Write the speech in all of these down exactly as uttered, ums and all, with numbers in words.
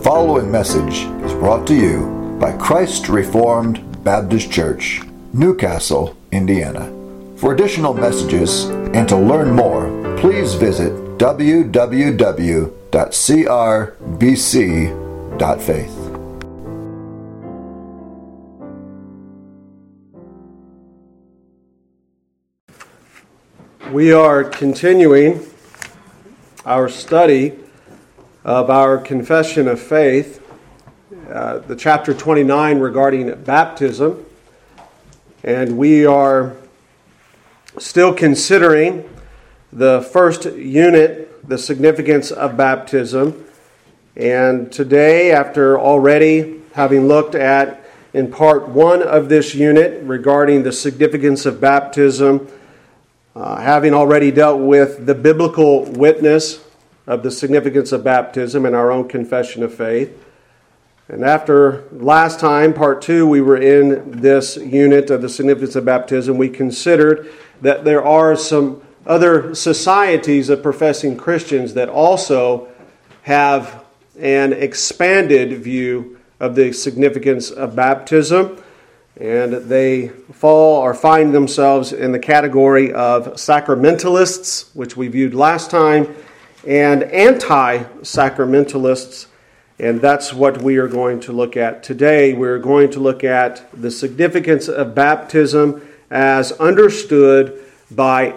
following message is brought to you by Christ Reformed Baptist Church, Newcastle, Indiana. For additional messages and to learn more, please visit w w w dot c r b c dot faith. We are continuing our study of our Confession of Faith, uh, the chapter twenty-nine regarding baptism, and we are still considering the first unit, the significance of baptism. And today, after already having looked at in part one of this unit regarding the significance of baptism, uh, having already dealt with the biblical witness of the significance of baptism in our own confession of faith. And after last time, part two, we were in this unit of the significance of baptism, we considered that there are some other societies of professing Christians that also have an expanded view of the significance of baptism. And they fall or find themselves in the category of sacramentalists, which we viewed last time, and anti-sacramentalists, and that's what we are going to look at today. We're going to look at the significance of baptism as understood by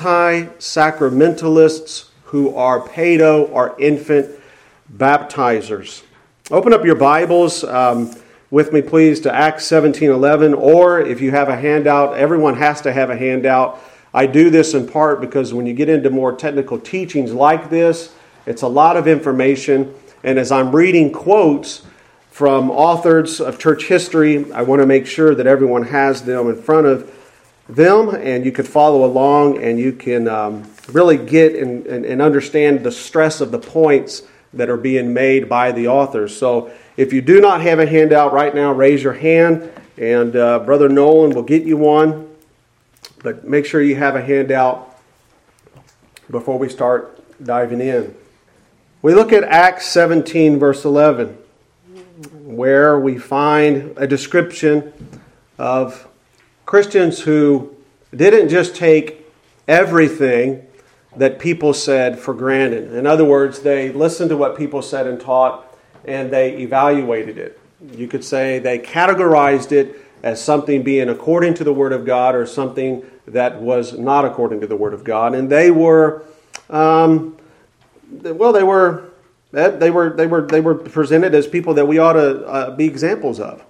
anti-sacramentalists who are pedo or infant baptizers. Open up your Bibles um, with me, please, to Acts seventeen eleven, or if you have a handout, everyone has to have a handout. I do this in part because when you get into more technical teachings like this, it's a lot of information. And as I'm reading quotes from authors of church history, I want to make sure that everyone has them in front of them, and you could follow along, and you can um, really get and, and, and understand the stress of the points that are being made by the authors. So if you do not have a handout right now, raise your hand, and uh, Brother Nolan will get you one. But make sure you have a handout before we start diving in. We look at Acts seventeen, verse eleven, where we find a description of Christians who didn't just take everything that people said for granted. In other words, they listened to what people said and taught, and they evaluated it. You could say they categorized it as something being according to the Word of God or something that was not according to the Word of God. And they were, um, well, they were, they were, they were, they were presented as people that we ought to uh, be examples of.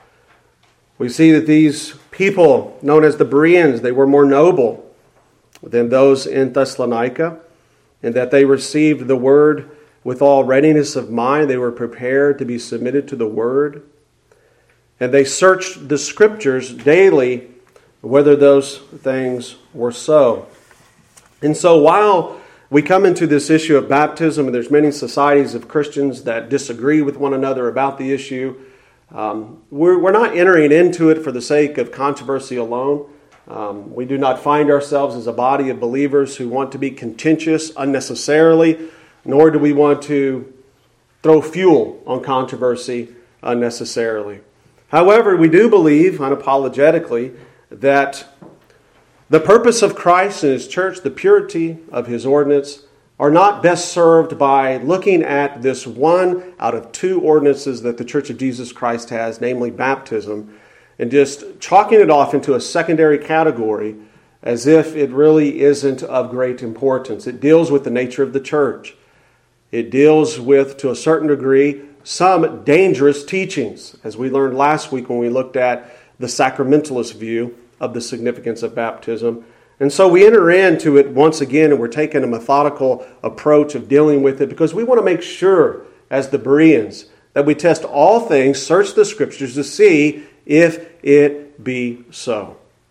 We see that these people, known as the Bereans, they were more noble than those in Thessalonica, and that they received the Word with all readiness of mind. They were prepared to be submitted to the Word. And they searched the Scriptures daily whether those things were so. And so while we come into this issue of baptism, and there's many societies of Christians that disagree with one another about the issue, um, we're, we're not entering into it for the sake of controversy alone. Um, we do not find ourselves as a body of believers who want to be contentious unnecessarily, nor do we want to throw fuel on controversy unnecessarily. However, we do believe unapologetically that the purpose of Christ and His church, the purity of His ordinance, are not best served by looking at this one out of two ordinances that the Church of Jesus Christ has, namely baptism, and just chalking it off into a secondary category as if it really isn't of great importance. It deals with the nature of the church. It deals with, to a certain degree, some dangerous teachings, as we learned last week when we looked at the sacramentalist view of the significance of baptism. And so we enter into it once again, and we're taking a methodical approach of dealing with it because we want to make sure, as the Bereans, that we test all things, search the Scriptures to see if it be so.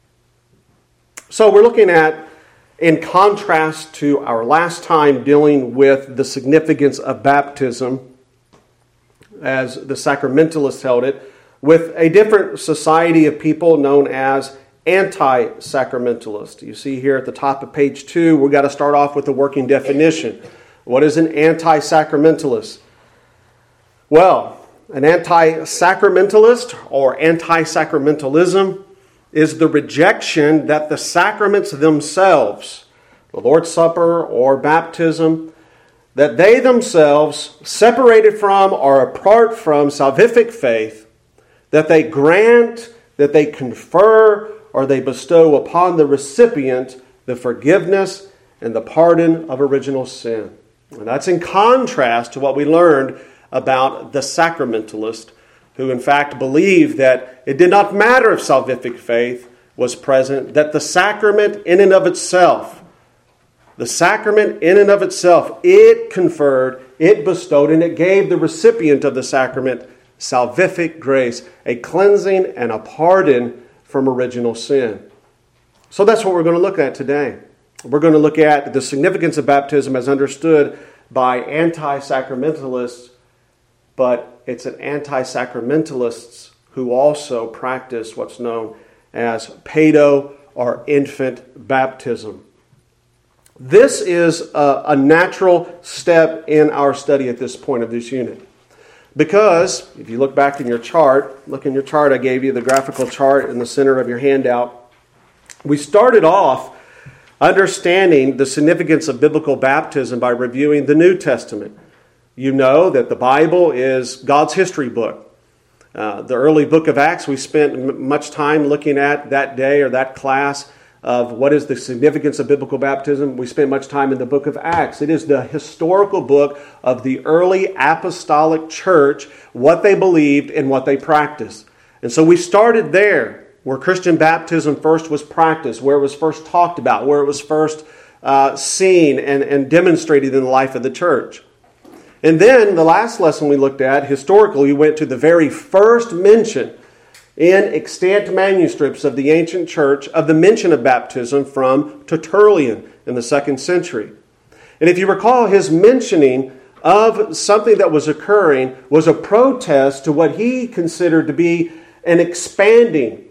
So we're looking at, in contrast to our last time dealing with the significance of baptism, as the sacramentalists held it, with a different society of people known as anti-sacramentalist. You see here at the top of page two, we've got to start off with the working definition. What is an anti-sacramentalist? Well, an anti-sacramentalist or anti-sacramentalism is the rejection that the sacraments themselves, the Lord's Supper or baptism, that they themselves, separated from or apart from salvific faith, that they grant, that they confer, or they bestow upon the recipient the forgiveness and the pardon of original sin. And that's in contrast to what we learned about the sacramentalist, who in fact believed that it did not matter if salvific faith was present, that the sacrament in and of itself, the sacrament in and of itself, it conferred, it bestowed, and it gave the recipient of the sacrament salvific grace, a cleansing and a pardon from original sin. So that's what we're going to look at today. We're going to look at the significance of baptism as understood by anti-sacramentalists, but it's an anti-sacramentalists who also practice what's known as pedo or infant baptism. This is a, a natural step in our study at this point of this unit. Because, if you look back in your chart, look in your chart, I gave you the graphical chart in the center of your handout. We started off understanding the significance of biblical baptism by reviewing the New Testament. You know that the Bible is God's history book. Uh, the early book of Acts, we spent m- much time looking at that day or that class of what is the significance of biblical baptism. We spent much time in the book of Acts. It is the historical book of the early apostolic church, what they believed and what they practiced. And so we started there, where Christian baptism first was practiced, where it was first talked about, where it was first uh, seen and, and demonstrated in the life of the church. And then the last lesson we looked at, historically, we went to the very first mention in extant manuscripts of the ancient church of the mention of baptism from Tertullian in the second century. And if you recall, his mentioning of something that was occurring was a protest to what he considered to be an expanding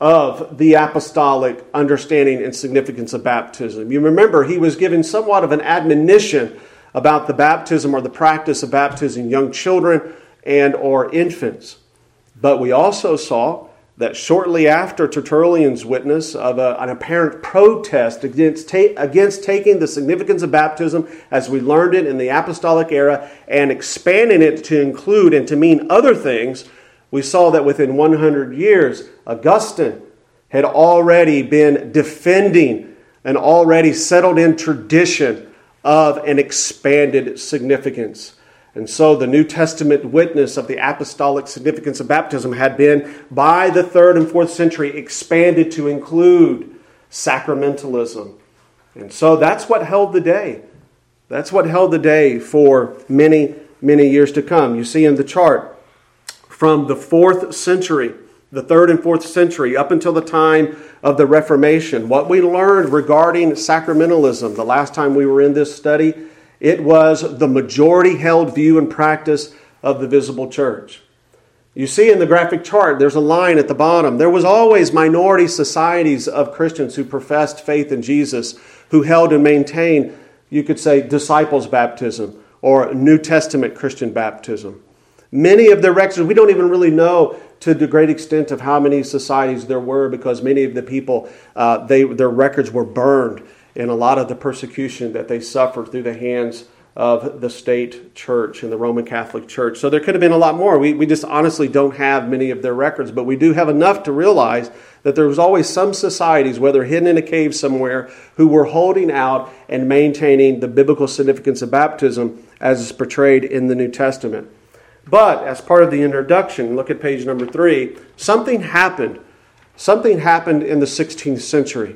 of the apostolic understanding and significance of baptism. You remember, he was giving somewhat of an admonition about the baptism or the practice of baptizing young children and or infants. But we also saw that shortly after Tertullian's witness of a, an apparent protest against, ta- against taking the significance of baptism as we learned it in the apostolic era and expanding it to include and to mean other things, we saw that within one hundred years, Augustine had already been defending an already settled in tradition of an expanded significance. And so the New Testament witness of the apostolic significance of baptism had been, by the third and fourth century, expanded to include sacramentalism. And so that's what held the day. That's what held the day for many, many years to come. You see in the chart, from the fourth century, the third and fourth century, up until the time of the Reformation, what we learned regarding sacramentalism, the last time we were in this study, it was the majority held view and practice of the visible church. You see in the graphic chart, there's a line at the bottom. There was always minority societies of Christians who professed faith in Jesus, who held and maintained, you could say, disciples' baptism or New Testament Christian baptism. Many of their records, we don't even really know to the great extent of how many societies there were, because many of the people, uh, they their records were burned in a lot of the persecution that they suffered through the hands of the state church and the Roman Catholic Church. So there could have been a lot more. We, we just honestly don't have many of their records, but we do have enough to realize that there was always some societies, whether hidden in a cave somewhere, who were holding out and maintaining the biblical significance of baptism as is portrayed in the New Testament. But as part of the introduction, look at page number three, something happened. Something happened in the sixteenth century.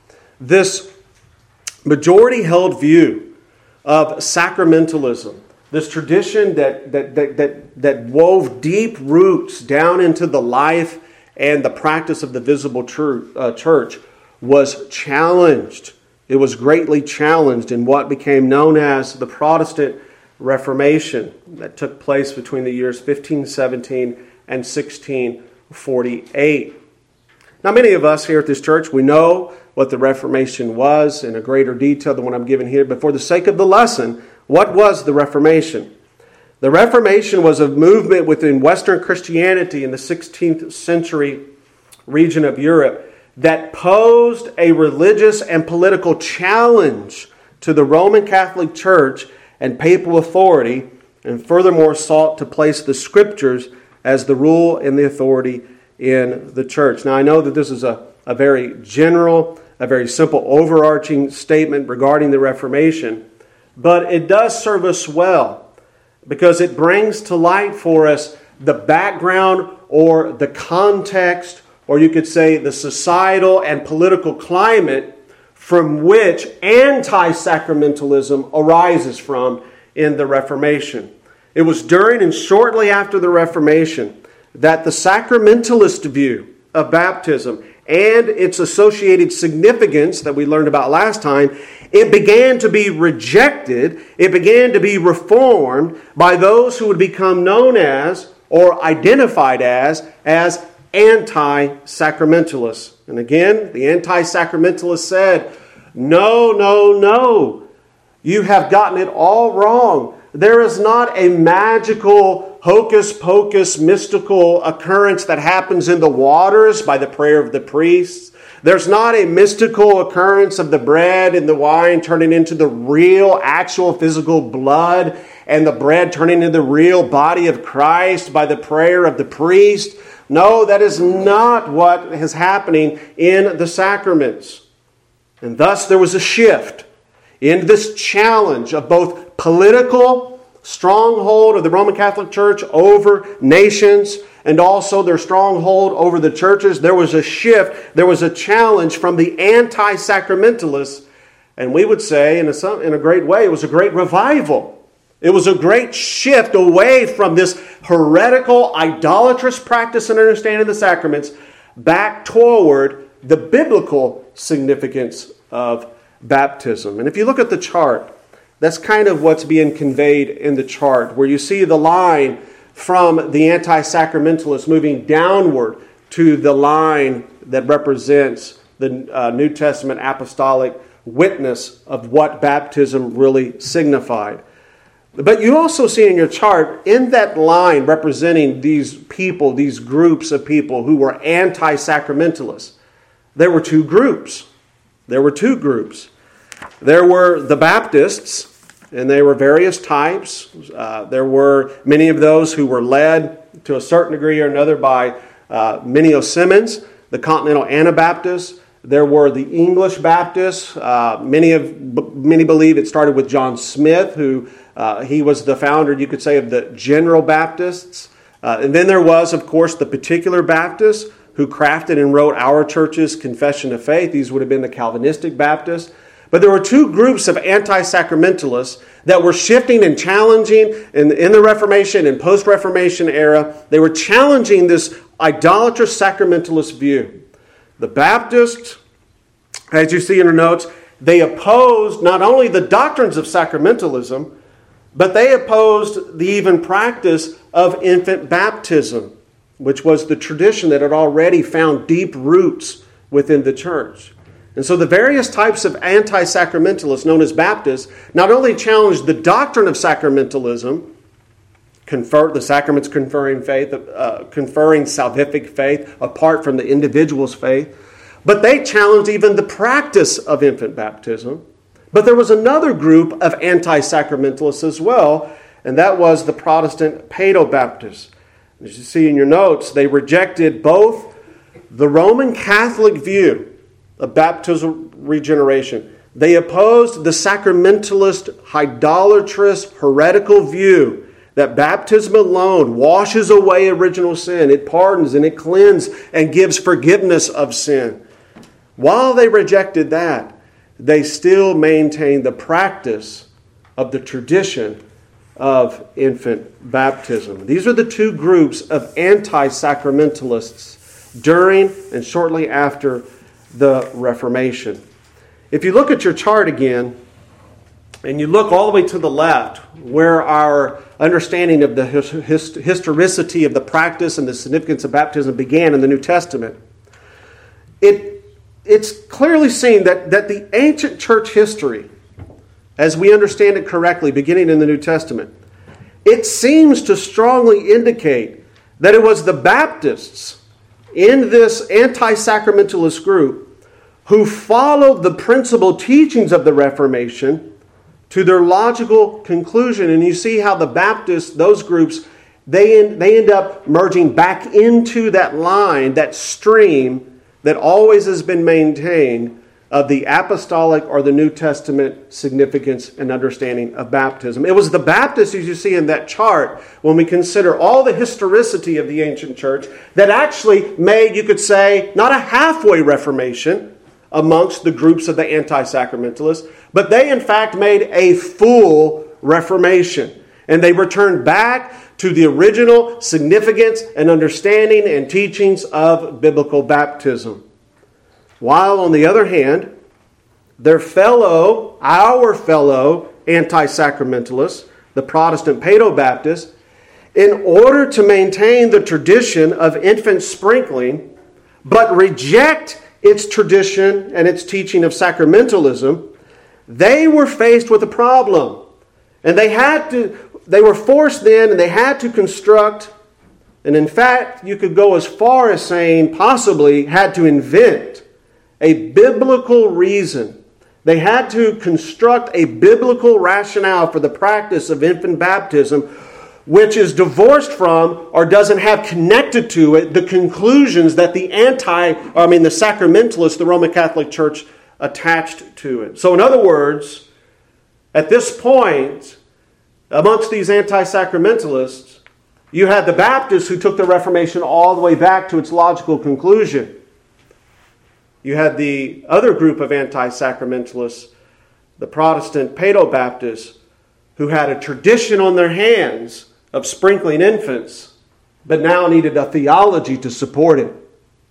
This majority-held view of sacramentalism, this tradition that, that, that, that, that wove deep roots down into the life and the practice of the visible church, uh, church, was challenged. It was greatly challenged in what became known as the Protestant Reformation that took place between the years fifteen seventeen and sixteen forty-eight. Now, many of us here at this church, we know what the Reformation was in a greater detail than what I'm giving here. But for the sake of the lesson, what was the Reformation? The Reformation was a movement within Western Christianity in the sixteenth century region of Europe that posed a religious and political challenge to the Roman Catholic Church and papal authority, and furthermore sought to place the Scriptures as the rule and the authority in the church. Now, I know that this is a, a very general, a very simple, overarching statement regarding the Reformation, but it does serve us well because it brings to light for us the background or the context, or you could say the societal and political climate from which anti-sacramentalism arises from in the Reformation. It was during and shortly after the Reformation that the sacramentalist view of baptism and its associated significance that we learned about last time, it began to be rejected, it began to be reformed by those who would become known as, or identified as, as anti-sacramentalists. And again, the anti-sacramentalists said, no, no, no, you have gotten it all wrong. There is not a magical, hocus-pocus, mystical occurrence that happens in the waters by the prayer of the priests. There's not a mystical occurrence of the bread and the wine turning into the real, actual, physical blood, and the bread turning into the real body of Christ by the prayer of the priest. No, that is not what is happening in the sacraments. And thus there was a shift in this challenge of both political stronghold of the Roman Catholic Church over nations and also their stronghold over the churches. There was a shift, there was a challenge from the anti-sacramentalists, and we would say in a, in a great way, it was a great revival. It was a great shift away from this heretical, idolatrous practice and understanding of the sacraments back toward the biblical significance of baptism. And if you look at the chart, that's kind of what's being conveyed in the chart, where you see the line from the anti-sacramentalists moving downward to the line that represents the uh, New Testament apostolic witness of what baptism really signified. But you also see in your chart, in that line representing these people, these groups of people who were anti-sacramentalists, there were two groups. There were two groups. There were the Baptists, and they were various types. Uh, there were many of those who were led to a certain degree or another by uh, Minnie Simmons, the Continental Anabaptists. There were the English Baptists. Uh, many of many believe it started with John Smith, who uh, he was the founder, you could say, of the General Baptists. Uh, and then there was, of course, the Particular Baptists, who crafted and wrote our church's Confession of Faith. These would have been the Calvinistic Baptists. But there were two groups of anti-sacramentalists that were shifting and challenging in, in the Reformation and post-Reformation era. They were challenging this idolatrous sacramentalist view. The Baptists, as you see in your notes, they opposed not only the doctrines of sacramentalism, but they opposed the even practice of infant baptism, which was the tradition that had already found deep roots within the church. And so the various types of anti-sacramentalists known as Baptists not only challenged the doctrine of sacramentalism, confer, the sacraments conferring faith, uh, conferring salvific faith apart from the individual's faith, but they challenged even the practice of infant baptism. But there was another group of anti-sacramentalists as well, and that was the Protestant Paedo-Baptists. As you see in your notes, they rejected both the Roman Catholic view of baptismal regeneration. They opposed the sacramentalist, idolatrous, heretical view that baptism alone washes away original sin. It pardons and it cleanses and gives forgiveness of sin. While they rejected that, they still maintained the practice of the tradition of infant baptism. These are the two groups of anti-sacramentalists during and shortly after the Reformation. If you look at your chart again, and you look all the way to the left, where our understanding of the historicity of the practice and the significance of baptism began in the New Testament, it it's clearly seen that, that the ancient church history, as we understand it correctly, beginning in the New Testament, it seems to strongly indicate that it was the Baptists in this anti-sacramentalist group who followed the principal teachings of the Reformation to their logical conclusion. And you see how the Baptists, those groups, they end, they end up merging back into that line, that stream that always has been maintained of the apostolic or the New Testament significance and understanding of baptism. It was the Baptists, as you see in that chart, when we consider all the historicity of the ancient church, that actually made, you could say, not a halfway Reformation amongst the groups of the anti-sacramentalists, but they in fact made a full Reformation. And they returned back to the original significance and understanding and teachings of biblical baptism. While, on the other hand, their fellow, our fellow anti-sacramentalists, the Protestant Paedo-Baptists, in order to maintain the tradition of infant sprinkling, but reject its tradition and its teaching of sacramentalism, they were faced with a problem. And they had to, they were forced then, and they had to construct, and in fact, you could go as far as saying possibly had to invent a biblical reason. They had to construct a biblical rationale for the practice of infant baptism, which is divorced from or doesn't have connected to it the conclusions that the anti, I mean the sacramentalists, the Roman Catholic Church, attached to it. So in other words, at this point, amongst these anti-sacramentalists, you had the Baptists who took the Reformation all the way back to its logical conclusion. You had the other group of anti-sacramentalists, the Protestant Paedo-Baptists, who had a tradition on their hands of sprinkling infants, but now needed a theology to support it.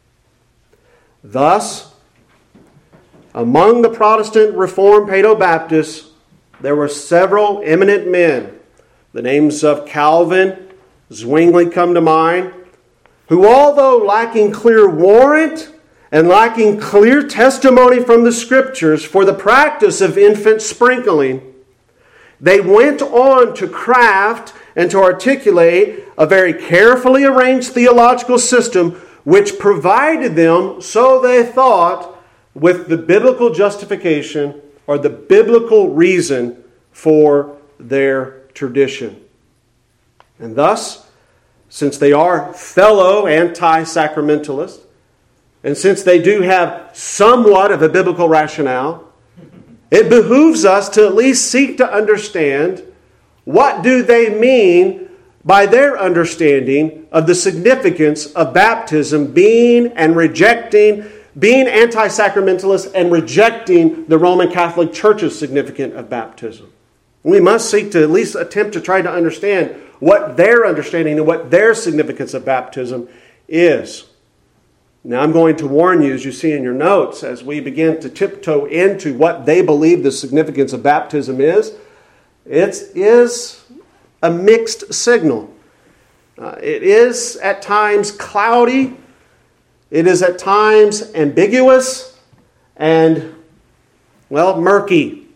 Thus, among the Protestant Reformed Paedo-Baptists, there were several eminent men. The names of Calvin, Zwingli come to mind, who, although lacking clear warrant and lacking clear testimony from the Scriptures for the practice of infant sprinkling, they went on to craft and to articulate a very carefully arranged theological system which provided them, so they thought, with the biblical justification or the biblical reason for their tradition. And thus, since they are fellow anti-sacramentalists, and since they do have somewhat of a biblical rationale, it behooves us to at least seek to understand what do they mean by their understanding of the significance of baptism being and rejecting, being anti-sacramentalist and rejecting the Roman Catholic Church's significance of baptism. We must seek to at least attempt to try to understand what their understanding and what their significance of baptism is. Now, I'm going to warn you, as you see in your notes, as we begin to tiptoe into what they believe the significance of baptism is, it is a mixed signal. Uh, it is at times cloudy. It is at times ambiguous and, well, murky.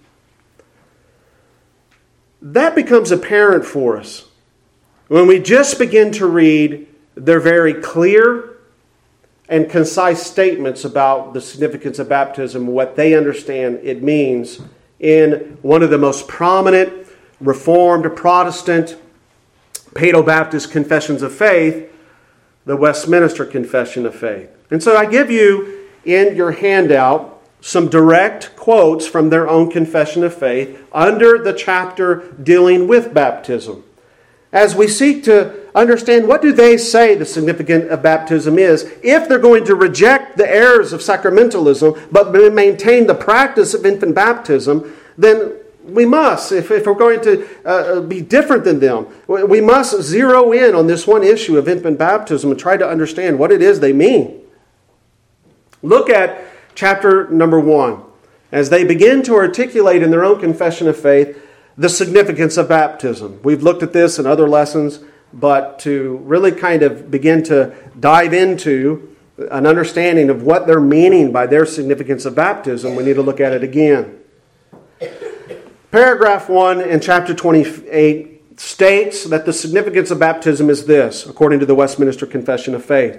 That becomes apparent for us when we just begin to read their very clear and concise statements about the significance of baptism, what they understand it means in one of the most prominent Reformed Protestant Paedo-Baptist confessions of faith, the Westminster Confession of Faith. And so I give you in your handout some direct quotes from their own confession of faith under the chapter dealing with baptism, as we seek to understand what do they say the significance of baptism is if they're going to reject the errors of sacramentalism but maintain the practice of infant baptism. Then we must, if, if we're going to uh, be different than them, we must zero in on this one issue of infant baptism and try to understand what it is they mean. Look at chapter number one as they begin to articulate in their own confession of faith the significance of baptism. We've looked at this in other lessons, but to really kind of begin to dive into an understanding of what they're meaning by their significance of baptism, we need to look at it again. Paragraph one in chapter twenty-eight states that the significance of baptism is this, according to the Westminster Confession of Faith.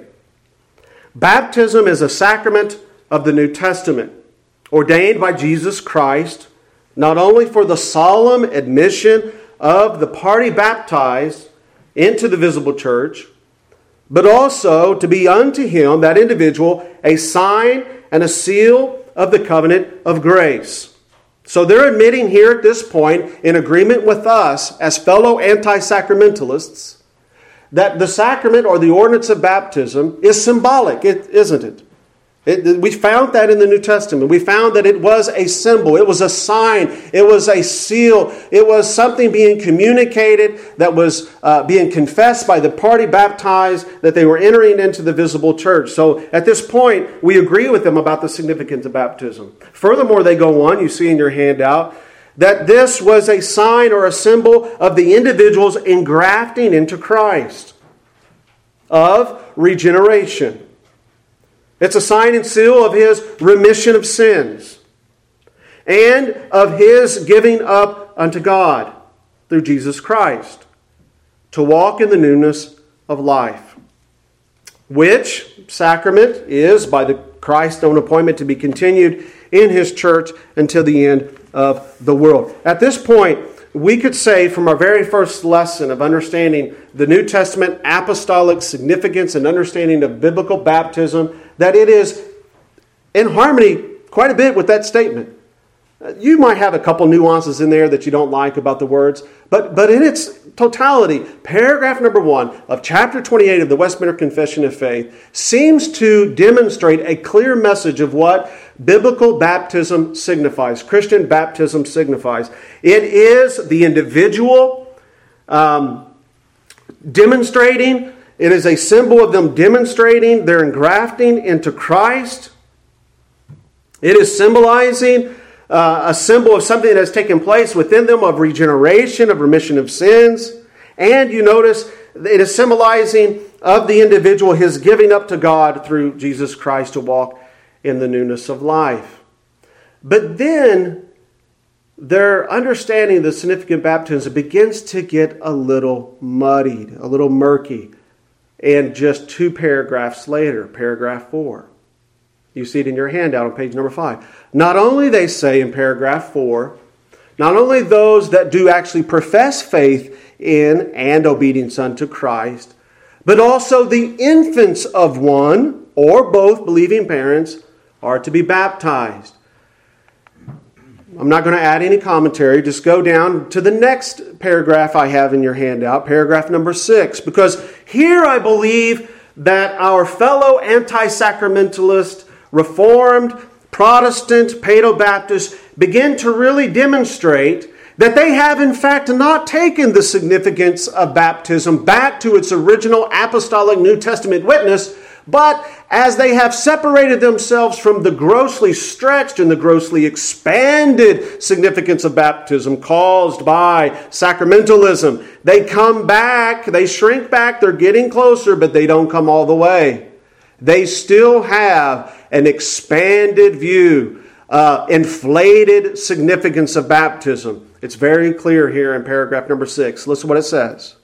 Baptism is a sacrament of the New Testament, ordained by Jesus Christ, not only for the solemn admission of the party baptized into the visible church, but also to be unto him, that individual, a sign and a seal of the covenant of grace. So they're admitting here at this point, in agreement with us as fellow anti-sacramentalists, that the sacrament or the ordinance of baptism is symbolic, it, isn't it? It, we found that in the New Testament. We found that it was a symbol. It was a sign. It was a seal. It was something being communicated that was uh, being confessed by the party baptized that they were entering into the visible church. So at this point, we agree with them about the significance of baptism. Furthermore, they go on, you see in your handout, that this was a sign or a symbol of the individual's engrafting into Christ, of regeneration. It's a sign and seal of his remission of sins and of his giving up unto God through Jesus Christ to walk in the newness of life, which sacrament is by the Christ's own appointment to be continued in his church until the end of the world. At this point, we could say from our very first lesson of understanding the New Testament apostolic significance and understanding of biblical baptism that it is in harmony quite a bit with that statement. You might have a couple nuances in there that you don't like about the words, but, but in its totality, paragraph number one of chapter twenty-eight of the Westminster Confession of Faith seems to demonstrate a clear message of what biblical baptism signifies, Christian baptism signifies. It is the individual um, demonstrating, it is a symbol of them demonstrating their engrafting into Christ. It is symbolizing Uh, a symbol of something that has taken place within them of regeneration, of remission of sins. And you notice it is symbolizing of the individual his giving up to God through Jesus Christ to walk in the newness of life. But then their understanding of the significant baptism begins to get a little muddied, a little murky. And just two paragraphs later, paragraph four. You see it in your handout on page number five. Not only, they say in paragraph four, not only those that do actually profess faith in and obedience unto Christ, but also the infants of one or both believing parents are to be baptized. I'm not going to add any commentary. Just go down to the next paragraph I have in your handout, paragraph number six, because here I believe that our fellow anti-sacramentalist, Reformed, Protestant, Paedo-Baptists begin to really demonstrate that they have in fact not taken the significance of baptism back to its original apostolic New Testament witness, but as they have separated themselves from the grossly stretched and the grossly expanded significance of baptism caused by sacramentalism, they come back, they shrink back, they're getting closer, but they don't come all the way. They still have an expanded view, uh, inflated significance of baptism. It's very clear here in paragraph number six. Listen to what it says.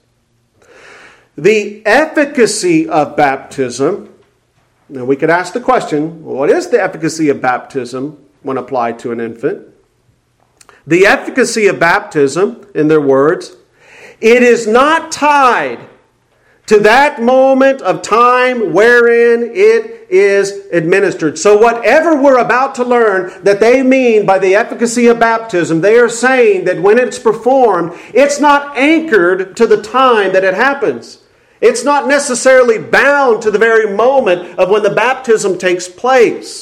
The efficacy of baptism. Now we could ask the question, what is the efficacy of baptism when applied to an infant? The efficacy of baptism, in their words, it is not tied to that moment of time wherein it is administered. So whatever we're about to learn that they mean by the efficacy of baptism, they are saying that when it's performed, it's not anchored to the time that it happens. It's not necessarily bound to the very moment of when the baptism takes place.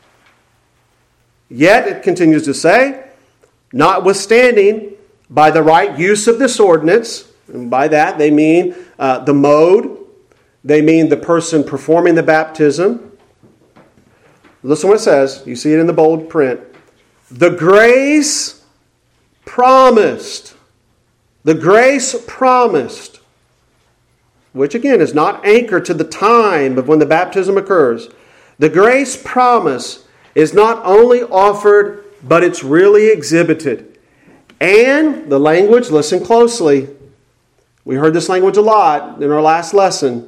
Yet, it continues to say, notwithstanding, by the right use of this ordinance, and by that they mean uh, the mode, they mean the person performing the baptism. Listen to what it says. You see it in the bold print. The grace promised. The grace promised. Which again is not anchored to the time of when the baptism occurs. The grace promise is not only offered, but it's really exhibited. And the language, listen closely, We heard this language a lot in our last lesson.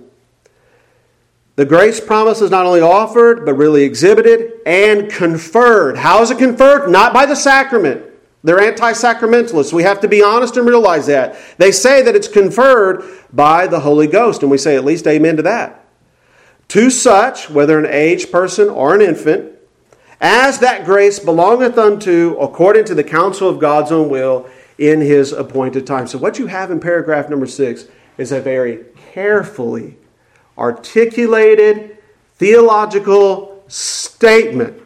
The grace promise is not only offered, but really exhibited and conferred. How is it conferred? Not by the sacrament. They're anti-sacramentalists. We have to be honest and realize that. They say that it's conferred by the Holy Ghost, and we say at least amen to that. To such, whether an aged person or an infant, as that grace belongeth unto, according to the counsel of God's own will, in His appointed time. So what you have in paragraph number six is a very carefully articulated theological statement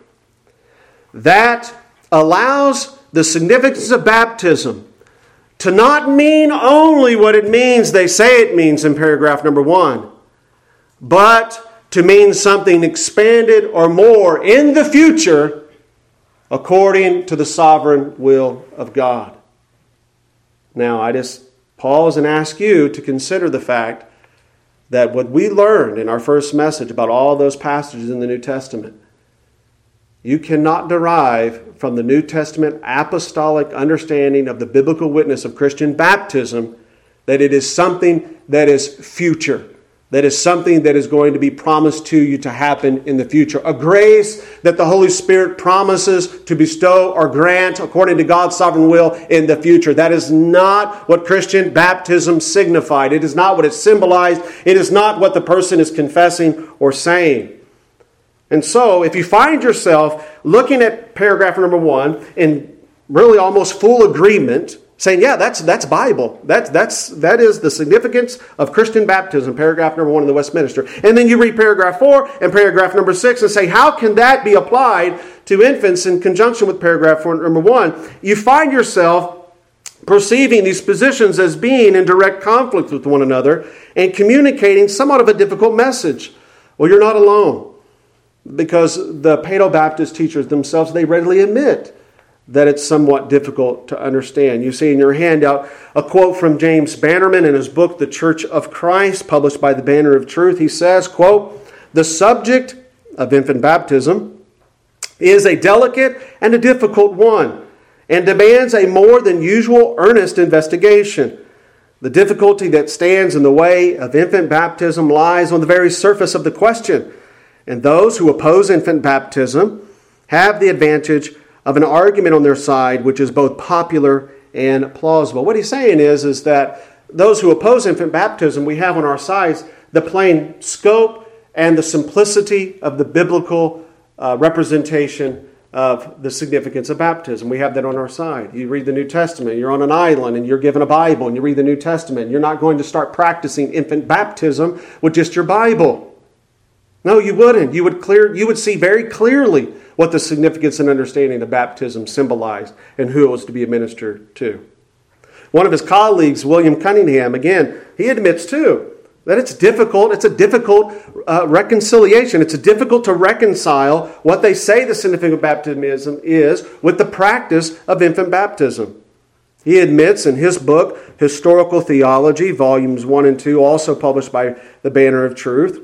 that allows the significance of baptism to not mean only what it means they say it means in paragraph number one, but to mean something expanded or more in the future according to the sovereign will of God. Now, I just pause and ask you to consider the fact that what we learned in our first message about all those passages in the New Testament, you cannot derive from the New Testament apostolic understanding of the biblical witness of Christian baptism that it is something that is future, that is something that is going to be promised to you to happen in the future. A grace that the Holy Spirit promises to bestow or grant according to God's sovereign will in the future. That is not what Christian baptism signified. It is not what it symbolized. It is not what the person is confessing or saying. And so, if you find yourself looking at paragraph number one in really almost full agreement, saying, yeah, that's that's Bible. That, that's, that is the significance of Christian baptism, paragraph number one in the Westminster. And then you read paragraph four and paragraph number six and say, how can that be applied to infants in conjunction with paragraph four, number one? You find yourself perceiving these positions as being in direct conflict with one another and communicating somewhat of a difficult message. Well, you're not alone, because the Paedo-Baptist teachers themselves, they readily admit that it's somewhat difficult to understand. You see in your handout a quote from James Bannerman in his book, The Church of Christ, published by the Banner of Truth. He says, quote, "The subject of infant baptism is a delicate and a difficult one, and demands a more than usual earnest investigation. The difficulty that stands in the way of infant baptism lies on the very surface of the question, and those who oppose infant baptism have the advantage of an argument on their side which is both popular and plausible." What he's saying is, is that those who oppose infant baptism, we have on our sides the plain scope and the simplicity of the biblical uh, representation of the significance of baptism. We have that on our side. You read the New Testament, you're on an island and you're given a Bible and you read the New Testament. You're not going to start practicing infant baptism with just your Bible. No, you wouldn't. You would clear. You would see very clearly what the significance and understanding of baptism symbolized and who it was to be administered to. One of his colleagues, William Cunningham, again, he admits too that it's difficult. It's a difficult uh, reconciliation. It's difficult to reconcile what they say the significance of baptism is with the practice of infant baptism. He admits in his book, Historical Theology, volumes one and two, also published by the Banner of Truth,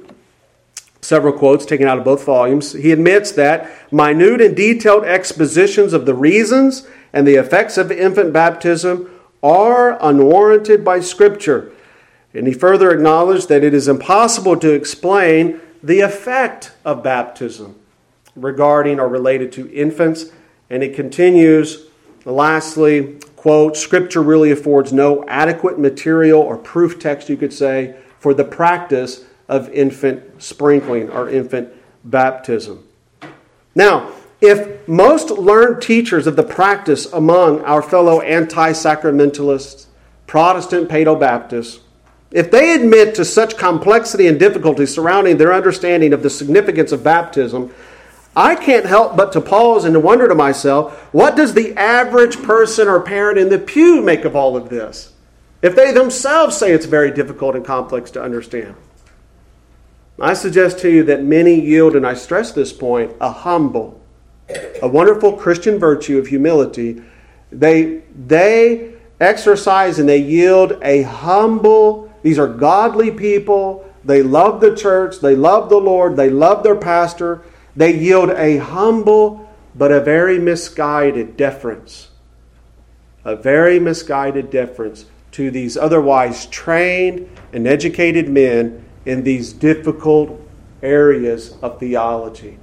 several quotes taken out of both volumes. He admits that minute and detailed expositions of the reasons and the effects of infant baptism are unwarranted by Scripture. And he further acknowledged that it is impossible to explain the effect of baptism regarding or related to infants. And he continues, lastly, quote, "Scripture really affords no adequate material or proof text, you could say, for the practice of infant sprinkling or infant baptism." Now, if most learned teachers of the practice among our fellow anti-sacramentalists, Protestant Paedo-Baptists, if they admit to such complexity and difficulty surrounding their understanding of the significance of baptism, I can't help but to pause and to wonder to myself, what does the average person or parent in the pew make of all of this, if they themselves say it's very difficult and complex to understand? I suggest to you that many yield, and I stress this point, a humble, a wonderful Christian virtue of humility. They, they exercise and they yield a humble, these are godly people, they love the church, they love the Lord, they love their pastor. They yield a humble but a very misguided deference, a very misguided deference to these otherwise trained and educated men in these difficult areas of theology.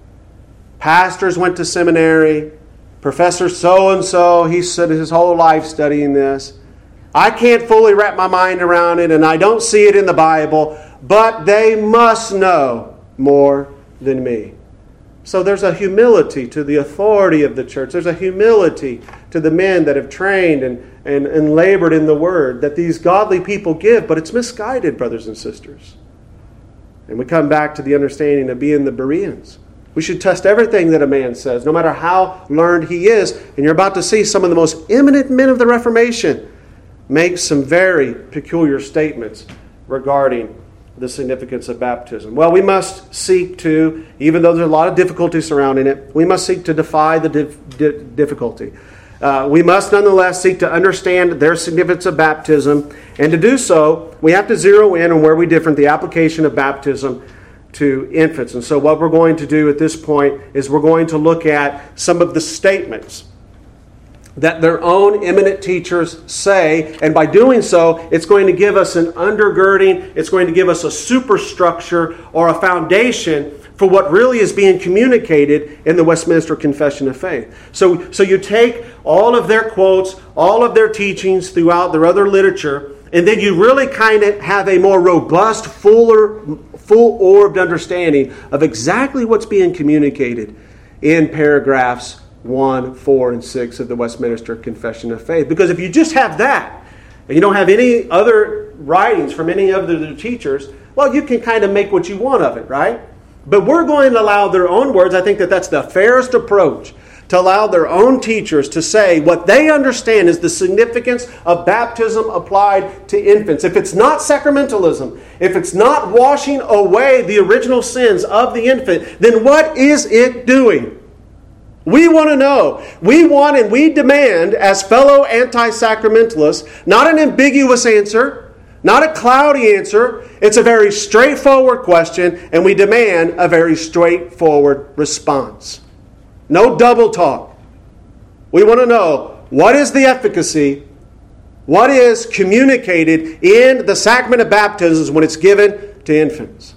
Pastors went to seminary. Professor so-and-so, he spent his whole life studying this. I can't fully wrap my mind around it, and I don't see it in the Bible, but they must know more than me. So there's a humility to the authority of the church. There's a humility to the men that have trained and, and, and labored in the Word that these godly people give, but it's misguided, brothers and sisters. And we come back to the understanding of being the Bereans. We should test everything that a man says, no matter how learned he is. And you're about to see some of the most eminent men of the Reformation make some very peculiar statements regarding the significance of baptism. Well, we must seek to, even though there's a lot of difficulty surrounding it, we must seek to defy the dif- di- difficulty. Uh, we must nonetheless seek to understand their significance of baptism. And to do so, we have to zero in on where we differ the application of baptism to infants. And so what we're going to do at this point is we're going to look at some of the statements that their own eminent teachers say, and by doing so, it's going to give us an undergirding, it's going to give us a superstructure or a foundation for what really is being communicated in the Westminster Confession of Faith. So, so you take all of their quotes, all of their teachings throughout their other literature, and then you really kind of have a more robust, fuller, full-orbed understanding of exactly what's being communicated in paragraphs one, four, and six of the Westminster Confession of Faith. Because if you just have that, and you don't have any other writings from any of the teachers, well, you can kind of make what you want of it, right? But we're going to allow their own words. I think that that's the fairest approach, to allow their own teachers to say what they understand is the significance of baptism applied to infants. If it's not sacramentalism, if it's not washing away the original sins of the infant, then what is it doing? We want to know. We want and we demand, as fellow anti-sacramentalists, not an ambiguous answer, not a cloudy answer. It's a very straightforward question, and we demand a very straightforward response. No double talk. We want to know, what is the efficacy? What is communicated in the sacrament of baptism when it's given to infants?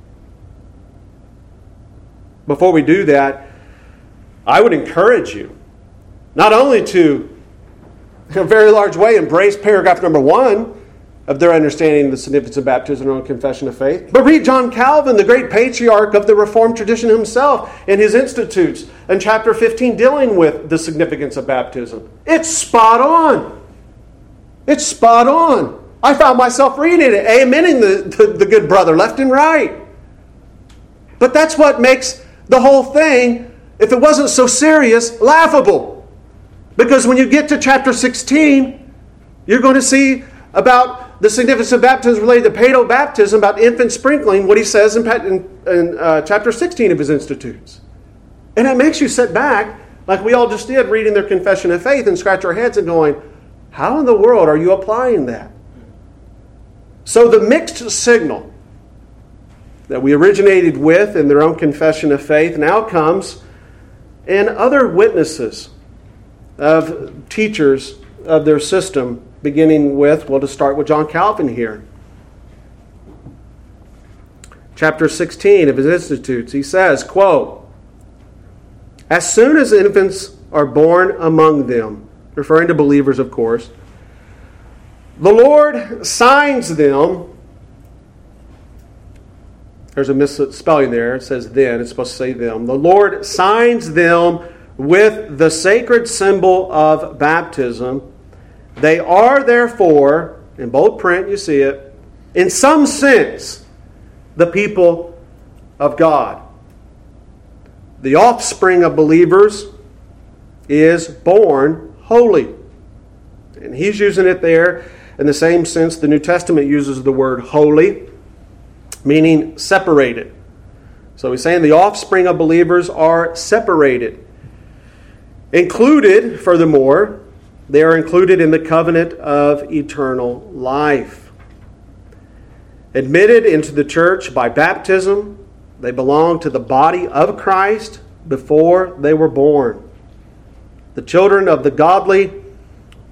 Before we do that, I would encourage you not only to, in a very large way, embrace paragraph number one of their understanding of the significance of baptism and confession of faith, but read John Calvin, the great patriarch of the Reformed tradition himself, in his Institutes in chapter fifteen, dealing with the significance of baptism. It's spot on. It's spot on. I found myself reading it, amening the, the, the good brother left and right. But that's what makes the whole thing, if it wasn't so serious, laughable. Because when you get to chapter sixteen, you're going to see about the significance of baptism related to paedo baptism, about infant sprinkling, what he says in, in, in uh, chapter sixteen of his Institutes. And it makes you sit back, like we all just did, reading their confession of faith, and scratch our heads and going, how in the world are you applying that? So the mixed signal that we originated with in their own confession of faith now comes in other witnesses of teachers of their system, beginning with, well, to start with John Calvin here. Chapter sixteen of his Institutes, he says, quote, "As soon as infants are born among them," referring to believers, of course, "the Lord signs them," there's a misspelling there, it says then, it's supposed to say them, "the Lord signs them with the sacred symbol of baptism. They are therefore," in bold print you see it, "in some sense the people of God." The offspring of believers is born holy. And he's using it there in the same sense the New Testament uses the word holy, meaning separated. So he's saying the offspring of believers are separated. Included, furthermore, they are included in the covenant of eternal life. Admitted into the church by baptism, they belong to the body of Christ before they were born. The children of the godly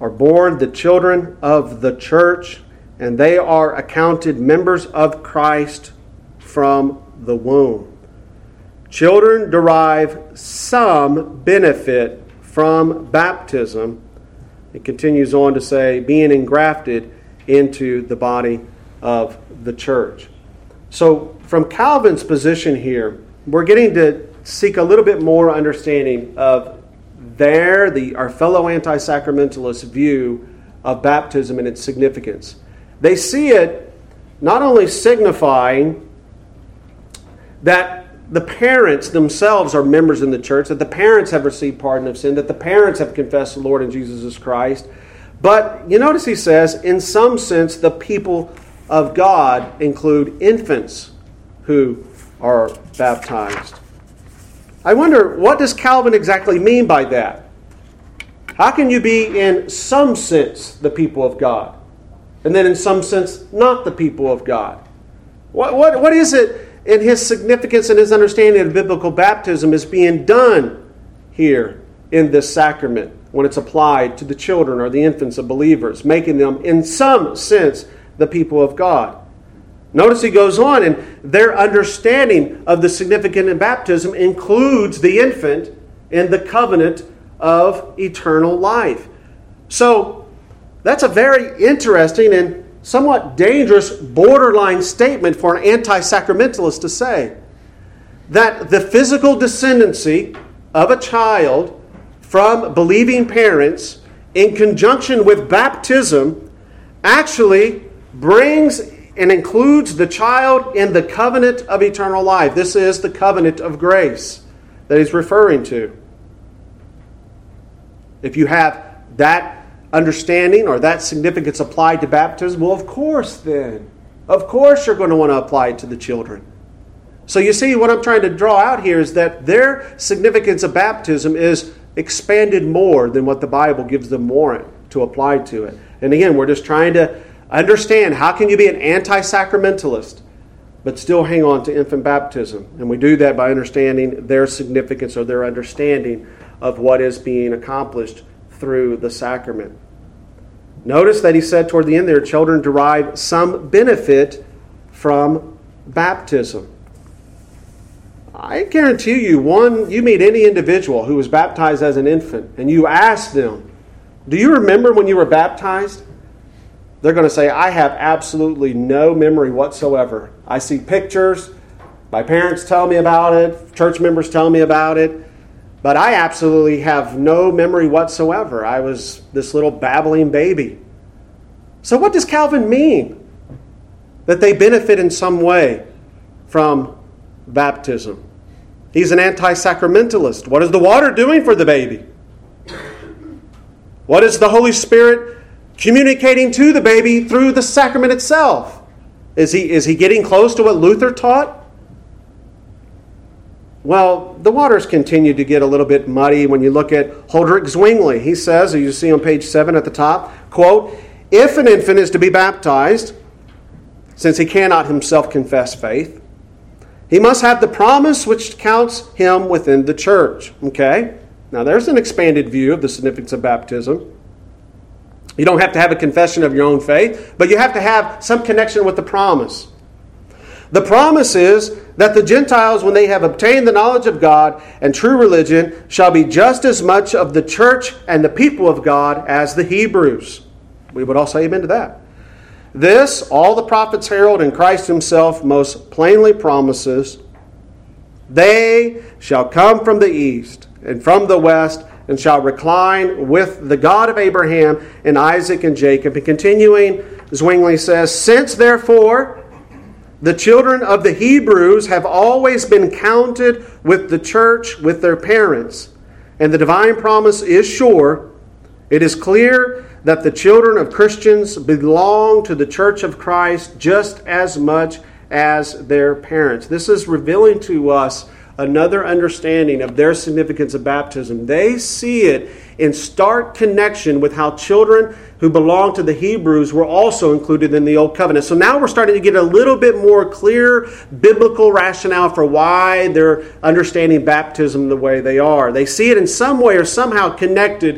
are born the children of the church, and they are accounted members of Christ from the womb. Children derive some benefit from baptism. It continues on to say, being engrafted into the body of the church. So from Calvin's position here, we're getting to seek a little bit more understanding of their, the, our fellow anti-sacramentalists' view of baptism and its significance. They see it not only signifying that the parents themselves are members in the church, that the parents have received pardon of sin, that the parents have confessed the Lord and Jesus as Christ, but you notice he says, in some sense, the people of God include infants who are baptized. I wonder, what does Calvin exactly mean by that? How can you be in some sense the people of God, and then in some sense not the people of God? What, what, what is it in his significance and his understanding of biblical baptism is being done here in this sacrament when it's applied to the children or the infants of believers, making them in some sense the people of God? Notice he goes on, and their understanding of the significance of baptism includes the infant in the covenant of eternal life. So that's a very interesting and somewhat dangerous borderline statement for an anti-sacramentalist to say, that the physical descendancy of a child from believing parents in conjunction with baptism actually brings and includes the child in the covenant of eternal life. This is the covenant of grace that he's referring to. If you have that understanding or that significance applied to baptism, well, of course then, of course you're going to want to apply it to the children. So you see, what I'm trying to draw out here is that their significance of baptism is expanded more than what the Bible gives them warrant to apply to it. And again, we're just trying to understand, how can you be an anti-sacramentalist but still hang on to infant baptism? And we do that by understanding their significance or their understanding of what is being accomplished through the sacrament. Notice that he said toward the end there, children derive some benefit from baptism. I guarantee you, one, you meet any individual who was baptized as an infant and you ask them, do you remember when you were baptized? They're going to say, I have absolutely no memory whatsoever. I see pictures, my parents tell me about it, church members tell me about it, but I absolutely have no memory whatsoever. I was this little babbling baby. So what does Calvin mean? That they benefit in some way from baptism. He's an anti-sacramentalist. What is the water doing for the baby? What is the Holy Spirit communicating to the baby through the sacrament itself? Is he, is he getting close to what Luther taught? Well, the waters continue to get a little bit muddy when you look at Huldrych Zwingli. He says, as you see on page seven at the top, quote, if an infant is to be baptized, since he cannot himself confess faith, he must have the promise which counts him within the church. Okay? Now there's an expanded view of the significance of baptism. You don't have to have a confession of your own faith, but you have to have some connection with the promise. The promise is that the Gentiles, when they have obtained the knowledge of God and true religion, shall be just as much of the church and the people of God as the Hebrews. We would all say amen to that. This, all the prophets herald, and Christ himself most plainly promises. They shall come from the east and from the west, and shall recline with the God of Abraham and Isaac and Jacob. And continuing, Zwingli says, since therefore the children of the Hebrews have always been counted with the church with their parents, and the divine promise is sure, it is clear that the children of Christians belong to the church of Christ just as much as their parents. This is revealing to us another understanding of their significance of baptism. They see it in stark connection with how children who belong to the Hebrews were also included in the Old Covenant. So now we're starting to get a little bit more clear biblical rationale for why they're understanding baptism the way they are. They see it in some way or somehow connected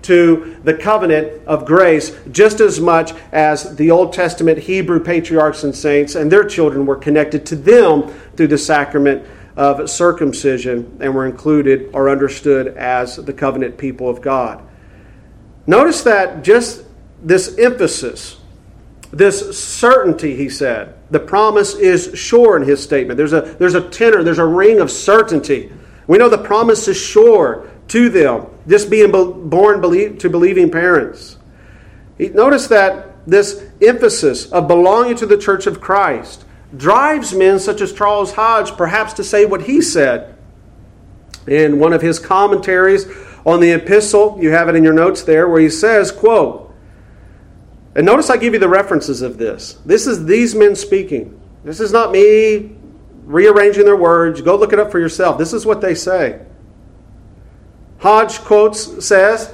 to the covenant of grace just as much as the Old Testament Hebrew patriarchs and saints and their children were connected to them through the sacrament of circumcision and were included or understood as the covenant people of God. Notice that just this emphasis, this certainty, he said. The promise is sure in his statement. There's a, there's a tenor, there's a ring of certainty. We know the promise is sure to them, just being born to believing parents. Notice that this emphasis of belonging to the Church of Christ drives men such as Charles Hodge perhaps to say what he said in one of his commentaries on the epistle. You have it in your notes there, where he says, quote, and notice I give you the references of this. This is these men speaking. This is not me rearranging their words. Go look it up for yourself. This is what they say. Hodge quotes, says,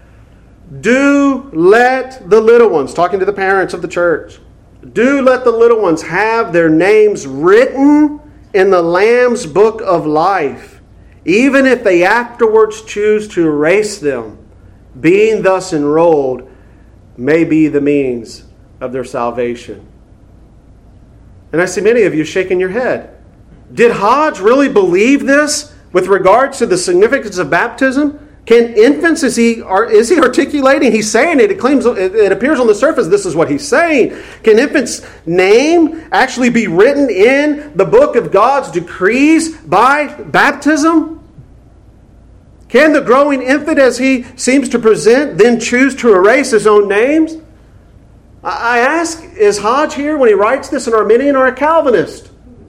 do let the little ones, talking to the parents of the church, do let the little ones have their names written in the Lamb's book of life, even if they afterwards choose to erase them. Being thus enrolled may be the means of their salvation. And I see many of you shaking your head. Did Hodge really believe this with regards to the significance of baptism? Can infants, is he, is he articulating? He's saying it. It claims, it appears on the surface this is what he's saying. Can infants' name actually be written in the book of God's decrees by baptism? Can the growing infant, as he seems to present, then choose to erase his own names? I ask, is Hodge here, when he writes this, an Arminian or a Calvinist?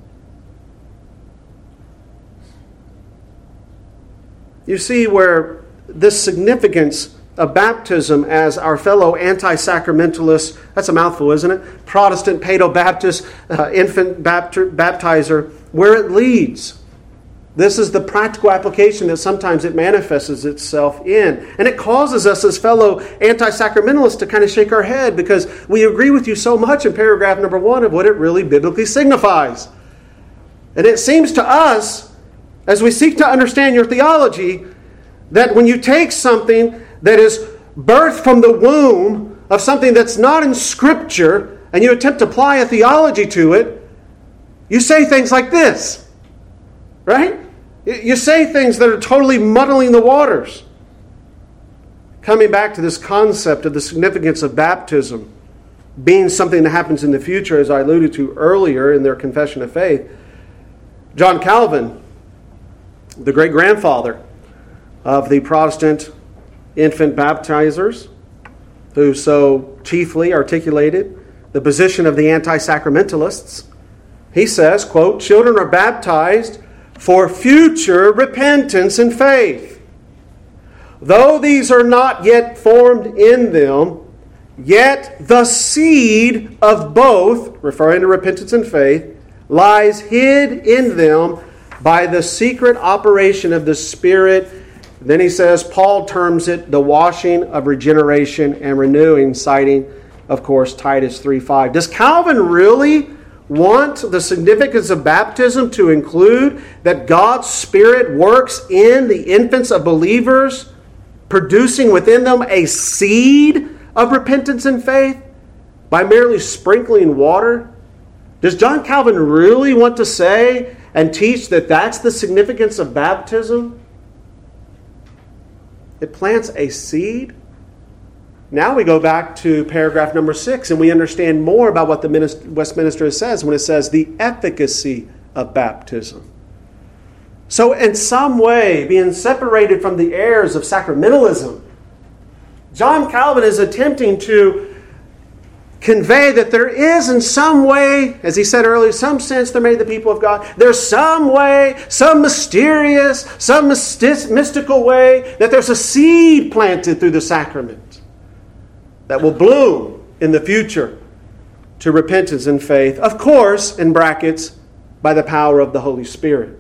You see where this significance of baptism as our fellow anti-sacramentalists, that's a mouthful, isn't it? Protestant, Paedo-Baptist, uh, infant bapt- baptizer, where it leads. This is the practical application that sometimes it manifests itself in. And it causes us as fellow anti-sacramentalists to kind of shake our head because we agree with you so much in paragraph number one of what it really biblically signifies. And it seems to us, as we seek to understand your theology, that when you take something that is birthed from the womb of something that's not in Scripture and you attempt to apply a theology to it, you say things like this, right? You say things that are totally muddling the waters. Coming back to this concept of the significance of baptism being something that happens in the future, as I alluded to earlier in their confession of faith, John Calvin, the great-grandfather of the Protestant infant baptizers, who so chiefly articulated the position of the anti-sacramentalists, he says, quote, children are baptized for future repentance and faith. Though these are not yet formed in them, yet the seed of both, referring to repentance and faith, lies hid in them by the secret operation of the Spirit. Then he says, Paul terms it the washing of regeneration and renewing, citing, of course, Titus three five. Does Calvin really want the significance of baptism to include that God's Spirit works in the infants of believers, producing within them a seed of repentance and faith by merely sprinkling water? Does John Calvin really want to say and teach that that's the significance of baptism? It plants a seed. Now we go back to paragraph number six and we understand more about what the Westminster says when it says the efficacy of baptism. So in some way, being separated from the errors of sacramentalism, John Calvin is attempting to convey that there is in some way, as he said earlier, some sense they're made the people of God. There's some way, some mysterious, some mystic, mystical way that there's a seed planted through the sacrament that will bloom in the future to repentance and faith. Of course, in brackets, by the power of the Holy Spirit.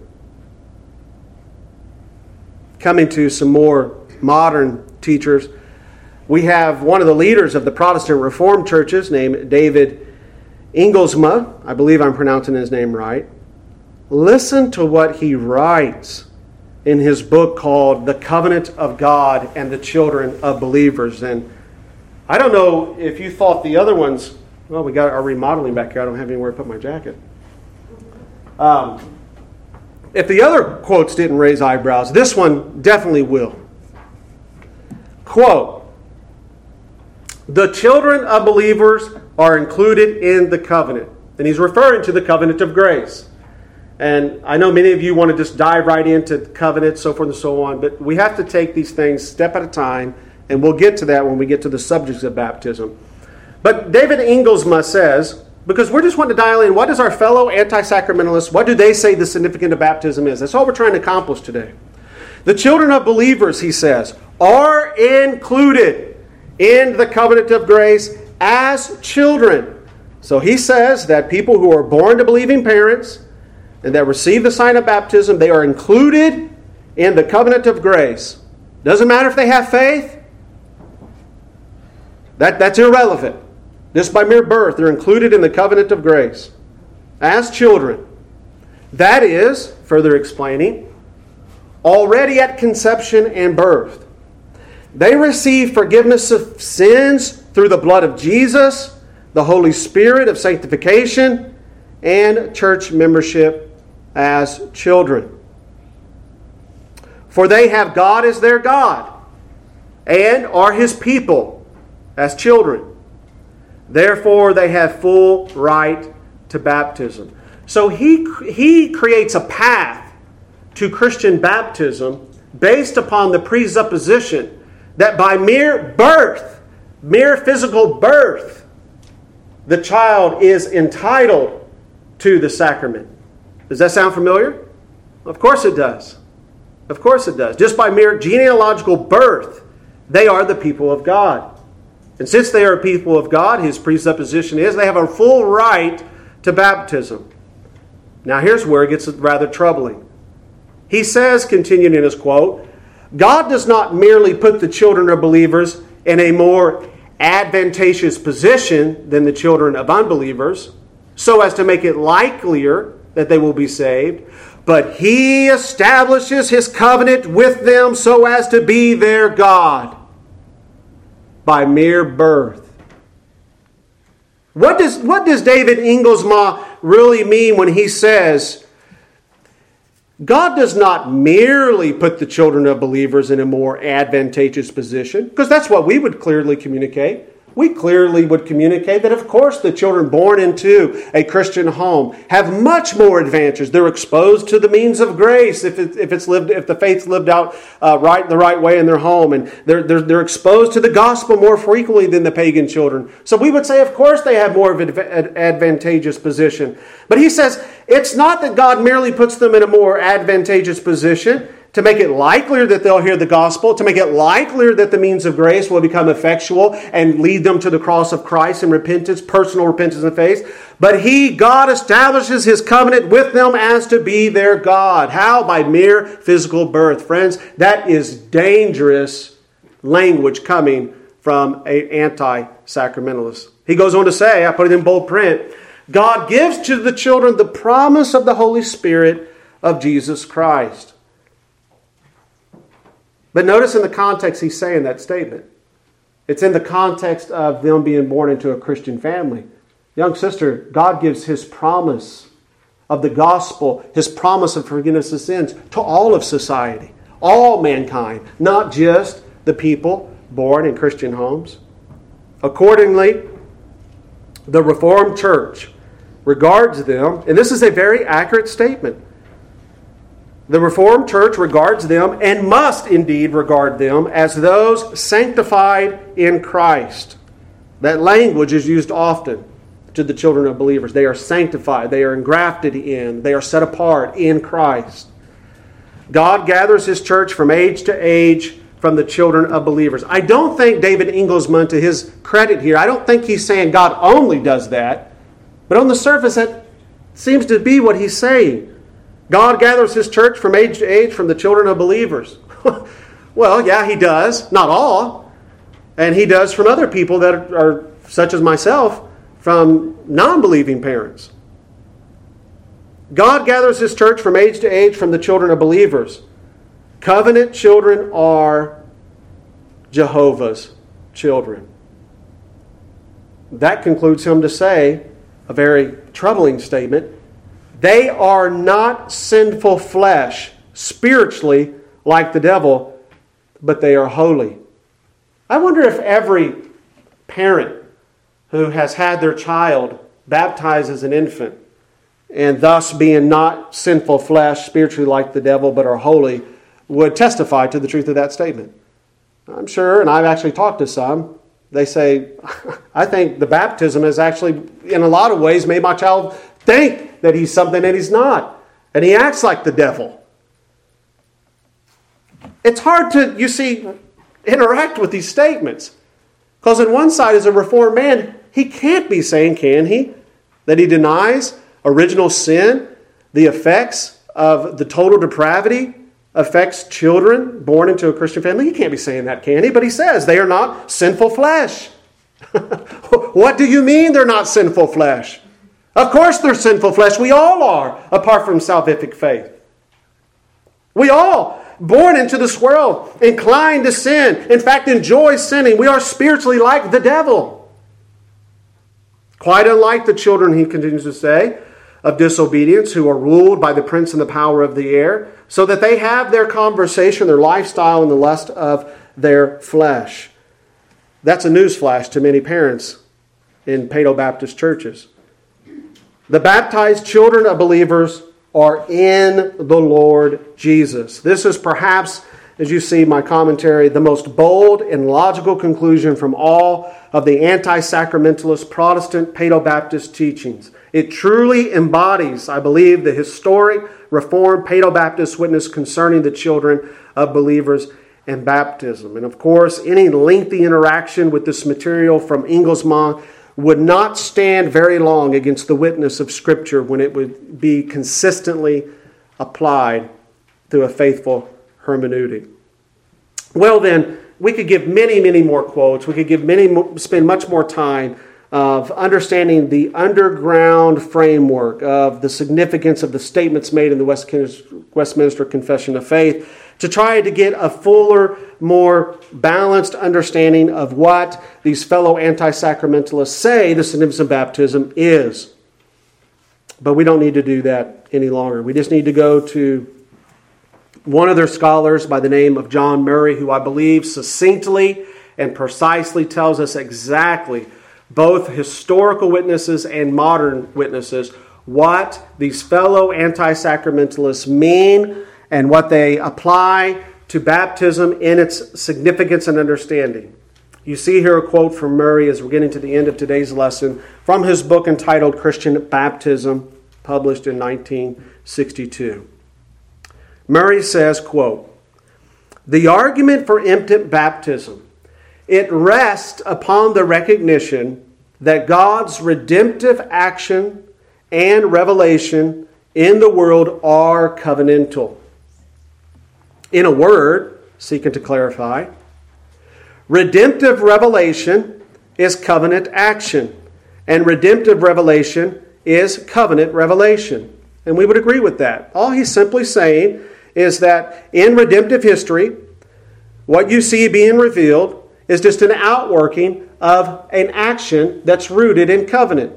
Coming to some more modern teachers, we have one of the leaders of the Protestant Reformed churches named David Ingelsma. I believe I'm pronouncing his name right. Listen to what he writes in his book called The Covenant of God and the Children of Believers. And I don't know if you thought the other ones, well, we got our remodeling back here. I don't have anywhere to put my jacket. Um, if the other quotes didn't raise eyebrows, this one definitely will. Quote, "The children of believers are included in the covenant." And he's referring to the covenant of grace. And I know many of you want to just dive right into covenant, so forth and so on, but we have to take these things step at a time, and we'll get to that when we get to the subjects of baptism. But David Ingelsma says, because we're just wanting to dial in, what does our fellow anti-sacramentalists, what do they say the significance of baptism is? That's all we're trying to accomplish today. The children of believers, he says, are included in the covenant of grace as children. So he says that people who are born to believing parents and that receive the sign of baptism, they are included in the covenant of grace. Doesn't matter if they have faith. That, that's irrelevant. Just by mere birth, they're included in the covenant of grace as children. That is, further explaining, already at conception and birth. They receive forgiveness of sins through the blood of Jesus, the Holy Spirit of sanctification, and church membership as children. For they have God as their God and are His people as children. Therefore, they have full right to baptism. So he, he creates a path to Christian baptism based upon the presupposition that by mere birth, mere physical birth, the child is entitled to the sacrament. Does that sound familiar? Of course it does. Of course it does. Just by mere genealogical birth, they are the people of God. And since they are people of God, his presupposition is they have a full right to baptism. Now here's where it gets rather troubling. He says, continuing in his quote, God does not merely put the children of believers in a more advantageous position than the children of unbelievers, so as to make it likelier that they will be saved, but He establishes His covenant with them so as to be their God by mere birth. What does, what does David Ingelsma really mean when he says, God does not merely put the children of believers in a more advantageous position? Because that's what we would clearly communicate. We clearly would communicate that, of course, the children born into a Christian home have much more advantages. They're exposed to the means of grace if it, if it's lived, if the faith's lived out uh, right the right way in their home, and they're, they're they're exposed to the gospel more frequently than the pagan children. So we would say, of course, they have more of an advantageous position. But he says it's not that God merely puts them in a more advantageous position to make it likelier that they'll hear the gospel, to make it likelier that the means of grace will become effectual and lead them to the cross of Christ in repentance, personal repentance and faith. But He, God, establishes His covenant with them as to be their God. How? By mere physical birth. Friends, that is dangerous language coming from an anti-sacramentalist. He goes on to say, I put it in bold print, God gives to the children the promise of the Holy Spirit of Jesus Christ. But notice in the context he's saying that statement. It's in the context of them being born into a Christian family. Young sister, God gives His promise of the gospel, His promise of forgiveness of sins to all of society, all mankind, not just the people born in Christian homes. Accordingly, the Reformed Church regards them, and this is a very accurate statement, the Reformed Church regards them, and must indeed regard them, as those sanctified in Christ. That language is used often to the children of believers. They are sanctified. They are engrafted in. They are set apart in Christ. God gathers His church from age to age from the children of believers. I don't think David Ingelsman, to his credit here, I don't think he's saying God only does that. But on the surface, that seems to be what he's saying. God gathers His church from age to age from the children of believers. Well, yeah, He does. Not all. And He does from other people that are, such as myself, from non-believing parents. God gathers His church from age to age from the children of believers. Covenant children are Jehovah's children. That concludes him to say a very troubling statement. They are not sinful flesh, spiritually, like the devil, but they are holy. I wonder if every parent who has had their child baptized as an infant, and thus being not sinful flesh, spiritually like the devil, but are holy, would testify to the truth of that statement. I'm sure, and I've actually talked to some, they say, I think the baptism has actually, in a lot of ways, made my child think that he's something that he's not. And he acts like the devil. It's hard to, you see, interact with these statements. Because on one side, as a reformed man, he can't be saying, can he, that he denies original sin, the effects of the total depravity affects children born into a Christian family. He can't be saying that, can he? But he says they are not sinful flesh. What do you mean they're not sinful flesh? Of course they're sinful flesh. We all are, apart from salvific faith. We all, born into this world, inclined to sin. In fact, enjoy sinning. We are spiritually like the devil. Quite unlike the children, he continues to say, of disobedience, who are ruled by the prince and the power of the air, so that they have their conversation, their lifestyle, and the lust of their flesh. That's a newsflash to many parents in Paedo-Baptist churches. The baptized children of believers are in the Lord Jesus. This is perhaps, as you see my commentary, the most bold and logical conclusion from all of the anti-sacramentalist Protestant Paedo-Baptist teachings. It truly embodies, I believe, the historic Reformed Paedo-Baptist witness concerning the children of believers and baptism. And of course, any lengthy interaction with this material from Inglesman would not stand very long against the witness of Scripture when it would be consistently applied through a faithful hermeneutic. Well then, we could give many, many more quotes. We could give many, spend much more time of understanding the underground framework of the significance of the statements made in the Westminster Confession of Faith to try to get a fuller, more balanced understanding of what these fellow anti-sacramentalists say the significance of baptism is. But we don't need to do that any longer. We just need to go to one of their scholars by the name of John Murray, who I believe succinctly and precisely tells us exactly, both historical witnesses and modern witnesses, what these fellow anti-sacramentalists mean and what they apply to baptism in its significance and understanding. You see here a quote from Murray as we're getting to the end of today's lesson from his book entitled Christian Baptism, published in nineteen sixty-two. Murray says, quote, "The argument for infant baptism, it rests upon the recognition that God's redemptive action and revelation in the world are covenantal. In a word, seeking to clarify, redemptive revelation is covenant action, and redemptive revelation is covenant revelation." And we would agree with that. All he's simply saying is that in redemptive history, what you see being revealed is just an outworking of an action that's rooted in covenant.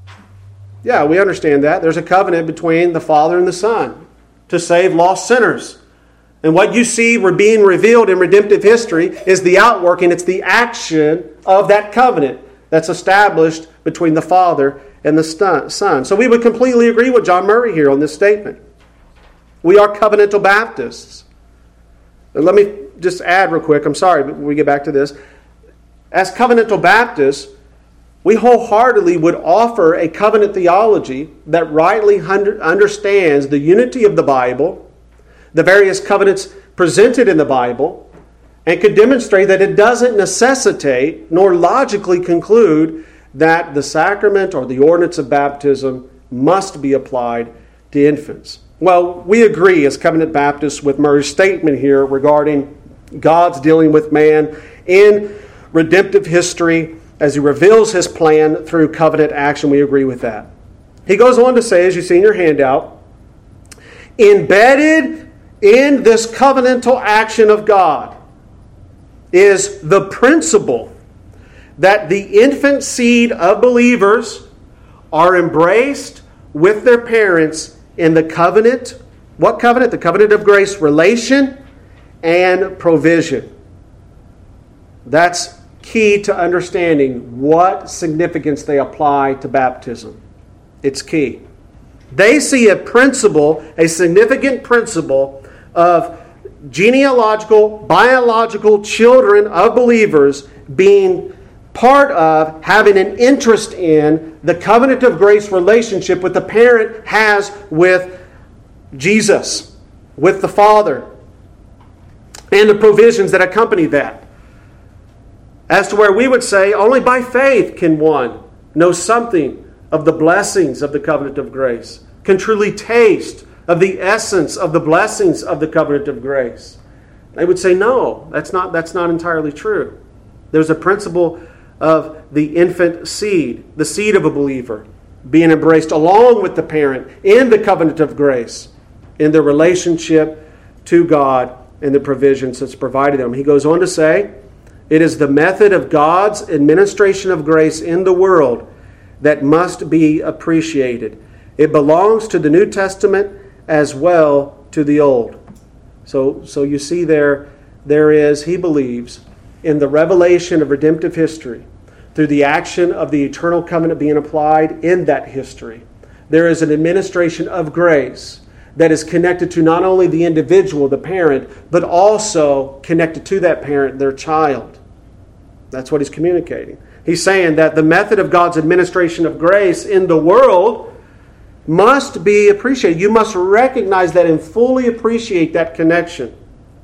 Yeah, we understand that. There's a covenant between the Father and the Son to save lost sinners. And what you see being revealed in redemptive history is the outworking, it's the action of that covenant that's established between the Father and the Son. So we would completely agree with John Murray here on this statement. We are covenantal Baptists. And let me just add real quick, I'm sorry, but when we get back to this. As covenantal Baptists, we wholeheartedly would offer a covenant theology that rightly understands the unity of the Bible, the various covenants presented in the Bible, and could demonstrate that it doesn't necessitate nor logically conclude that the sacrament or the ordinance of baptism must be applied to infants. Well, we agree as Covenant Baptists with Murray's statement here regarding God's dealing with man in redemptive history as he reveals his plan through covenant action. We agree with that. He goes on to say, as you see in your handout, embedded in this covenantal action of God is the principle that the infant seed of believers are embraced with their parents in the covenant. What covenant? The covenant of grace, relation and provision. That's key to understanding what significance they apply to baptism. It's key. They see a principle, a significant principle of genealogical, biological children of believers being part of, having an interest in the covenant of grace relationship with the parent has with Jesus, with the Father, and the provisions that accompany that. As to where we would say, only by faith can one know something of the blessings of the covenant of grace, can truly taste of the essence of the blessings of the covenant of grace. They would say, no, that's not, that's not entirely true. There's a principle of the infant seed, the seed of a believer, being embraced along with the parent in the covenant of grace, in the relationship to God and the provisions that's provided them. He goes on to say, it is the method of God's administration of grace in the world that must be appreciated. It belongs to the New Testament as well to the Old. So, so you see there, there is, he believes, in the revelation of redemptive history, through the action of the eternal covenant being applied in that history, there is an administration of grace that is connected to not only the individual, the parent, but also connected to that parent, their child. That's what he's communicating. He's saying that the method of God's administration of grace in the world must be appreciated. You must recognize that and fully appreciate that connection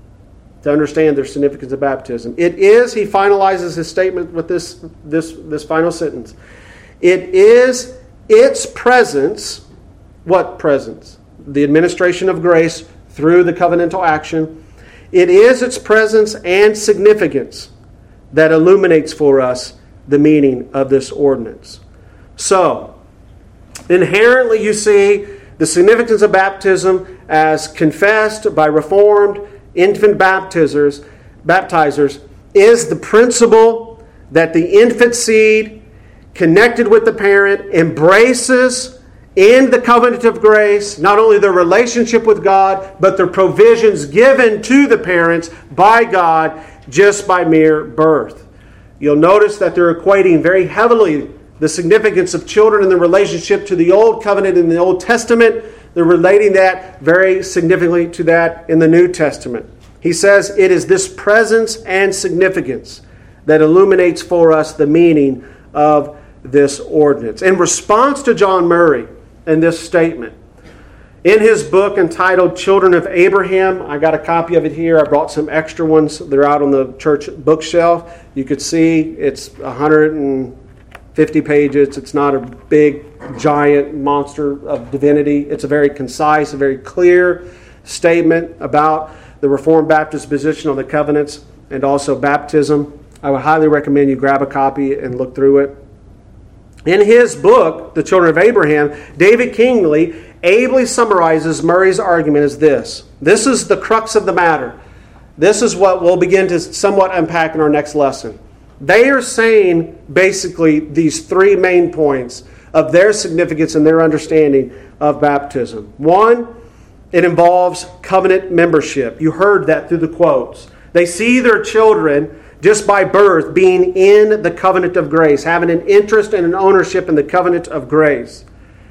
to understand their significance of baptism. It is, he finalizes his statement with this, this, this final sentence. It is its presence, what presence? The administration of grace through the covenantal action. It is its presence and significance that illuminates for us the meaning of this ordinance. So, inherently you see the significance of baptism as confessed by Reformed infant baptizers, baptizers is the principle that the infant seed connected with the parent embraces in the covenant of grace, not only their relationship with God, but their provisions given to the parents by God just by mere birth. You'll notice that they're equating very heavily the significance of children in the relationship to the Old Covenant in the Old Testament. They're relating that very significantly to that in the New Testament. He says it is this presence and significance that illuminates for us the meaning of this ordinance. In response to John Murray and this statement, in his book entitled Children of Abraham, I got a copy of it here. I brought some extra ones. They're out on the church bookshelf. You could see it's one hundred fifty pages. It's not a big, giant monster of divinity. It's a very concise, a very clear statement about the Reformed Baptist position on the covenants and also baptism. I would highly recommend you grab a copy and look through it. In his book, The Children of Abraham, David Kingley ably summarizes Murray's argument as this. This is the crux of the matter. This is what we'll begin to somewhat unpack in our next lesson. They are saying basically these three main points of their significance and their understanding of baptism. One, it involves covenant membership. You heard that through the quotes. They see their children just by birth being in the covenant of grace, having an interest and an ownership in the covenant of grace.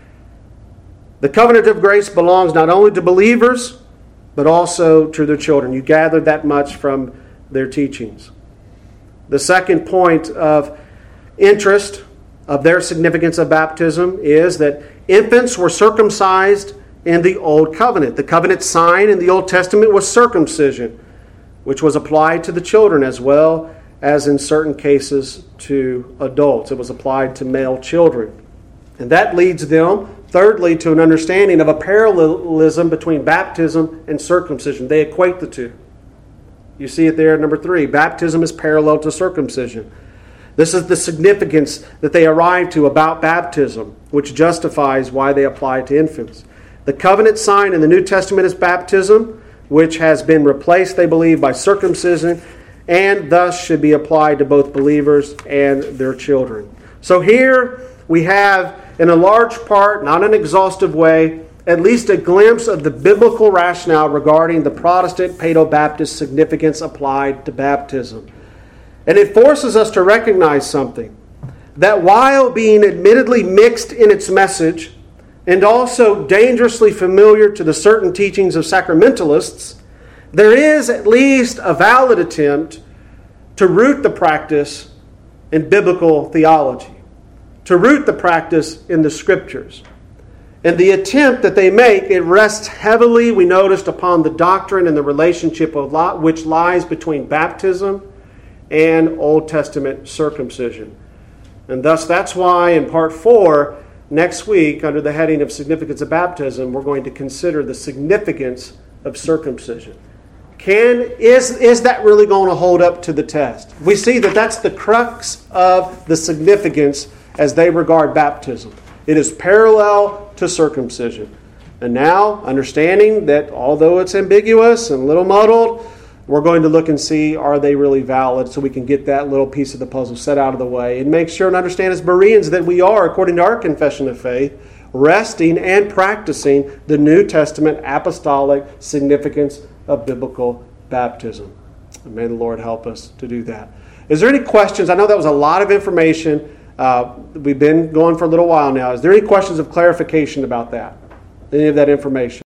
The covenant of grace belongs not only to believers, but also to their children. You gathered that much from their teachings. The second point of interest of their significance of baptism is that infants were circumcised in the Old Covenant. The covenant sign in the Old Testament was circumcision, which was applied to the children as well as in certain cases to adults. It was applied to male children. And that leads them, thirdly, to an understanding of a parallelism between baptism and circumcision. They equate the two. You see it there at number three. Baptism is parallel to circumcision. This is the significance that they arrive to about baptism, which justifies why they apply it to infants. The covenant sign in the New Testament is baptism. which has been replaced, they believe, by circumcision, and thus should be applied to both believers and their children. So here we have, in a large part, not an exhaustive way, at least a glimpse of the biblical rationale regarding the Protestant Paedo-Baptist significance applied to baptism. And it forces us to recognize something, that while being admittedly mixed in its message and also dangerously familiar to the certain teachings of sacramentalists, there is at least a valid attempt to root the practice in biblical theology, to root the practice in the Scriptures. And the attempt that they make, it rests heavily, we noticed, upon the doctrine and the relationship of lot, which lies between baptism and Old Testament circumcision. And thus, that's why in part four, next week, under the heading of significance of baptism, we're going to consider the significance of circumcision. Can is, is that really going to hold up to the test? We see that that's the crux of the significance as they regard baptism. It is parallel to circumcision. And now, understanding that although it's ambiguous and a little muddled, we're going to look and see, are they really valid, so we can get that little piece of the puzzle set out of the way and make sure and understand as Bereans that we are, according to our confession of faith, resting and practicing the New Testament apostolic significance of biblical baptism. And may the Lord help us to do that. Is there any questions? I know that was a lot of information. Uh, we've been going for a little while now. Is there any questions of clarification about that? Any of that information?